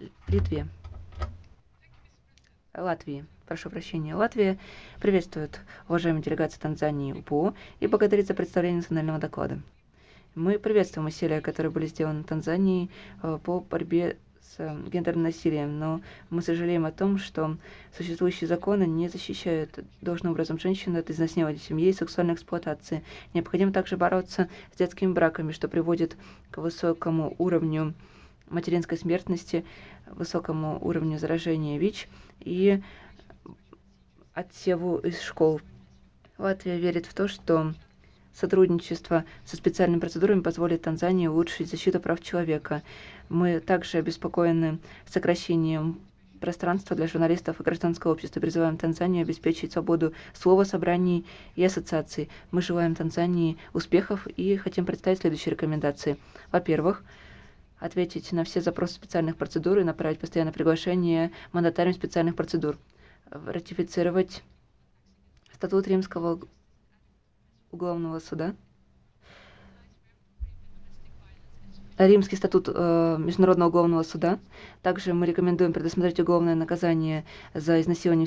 Литве. Латвии. Прошу прощения. Латвия приветствует уважаемую делегацию Танзании УПО и благодарит за представление национального доклада. Мы приветствуем усилия, которые были сделаны Танзанией по борьбе с гендерным насилием, но мы сожалеем о том, что существующие законы не защищают должным образом женщин от изнасилования семьи и сексуальной эксплуатации. Необходимо также бороться с детскими браками, что приводит к высокому уровню материнской смертности, высокому уровню заражения ВИЧ и отсеву из школ. Латвия верит в то, что сотрудничество со специальными процедурами позволит Танзании улучшить защиту прав человека. Мы также обеспокоены сокращением пространства для журналистов и гражданского общества. Призываем Танзанию обеспечить свободу слова, собраний и ассоциаций. Мы желаем Танзании успехов и хотим представить следующие рекомендации. Во-первых, ответить на все запросы специальных процедур и направить постоянное приглашение мандатариям специальных процедур. Ратифицировать статут Римского уголовного суда. Римский статут Международного уголовного суда. Также мы рекомендуем предусмотреть уголовное наказание за изнасилование